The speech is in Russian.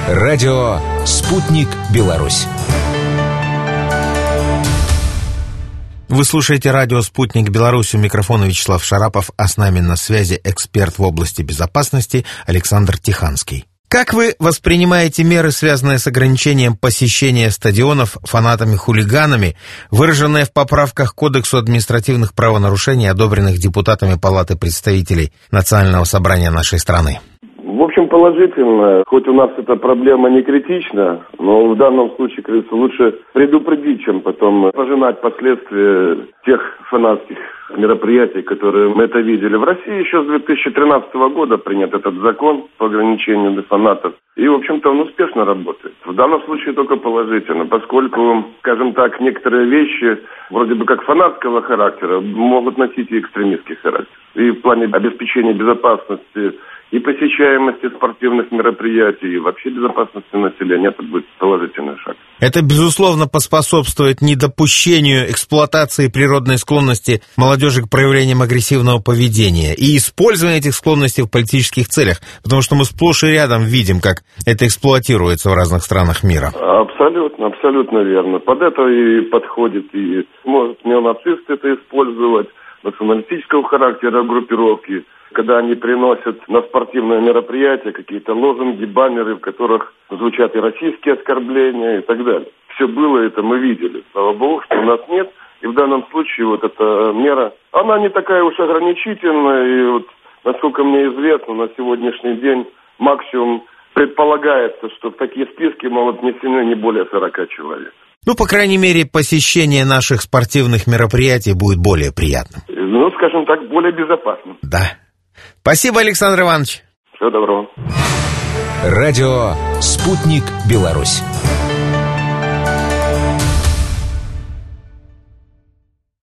Радио «Спутник Беларусь». Вы слушаете радио «Спутник Беларусь», у микрофона Вячеслав Шарапов, а с нами на связи эксперт в области безопасности Александр Тиханский. Как вы воспринимаете меры, связанные с ограничением посещения стадионов фанатами-хулиганами, выраженные в поправках к Кодексу административных правонарушений, одобренных депутатами Палаты представителей Национального собрания нашей страны? В общем, положительно. Хоть у нас эта проблема не критична, но в данном случае, кажется, лучше предупредить, чем потом пожинать последствия тех фанатских мероприятий, которые мы это видели. В России еще с 2013 года принят этот закон по ограничению для фанатов. И, в общем-то, он успешно работает. В данном случае только положительно, поскольку, скажем так, некоторые вещи, вроде бы как фанатского характера, могут носить и экстремистский характер. И в плане обеспечения безопасности и посещаемости спортивных мероприятий, и вообще безопасности населения, это будет положительный шаг. Это, безусловно, поспособствует недопущению эксплуатации природной склонности молодежи к проявлениям агрессивного поведения и использования этих склонностей в политических целях, потому что мы сплошь и рядом видим, как это эксплуатируется в разных странах мира. Абсолютно, абсолютно верно. Под это и подходит, и может неонацисты это использовать, националистического характера группировки, когда они приносят на спортивное мероприятие какие-то лозунги, баннеры, в которых звучат и российские оскорбления и так далее. Все было это, мы видели. Слава богу, что у нас нет. И в данном случае вот эта мера, она не такая уж ограничительная. И вот, насколько мне известно, на сегодняшний день максимум предполагается, что в такие списки могут внесены не более 40 человек. Ну, по крайней мере, посещение наших спортивных мероприятий будет более приятным. Ну, скажем так, более безопасным. Да. Спасибо, Александр Иванович. Всего доброго. Радио «Спутник Беларусь».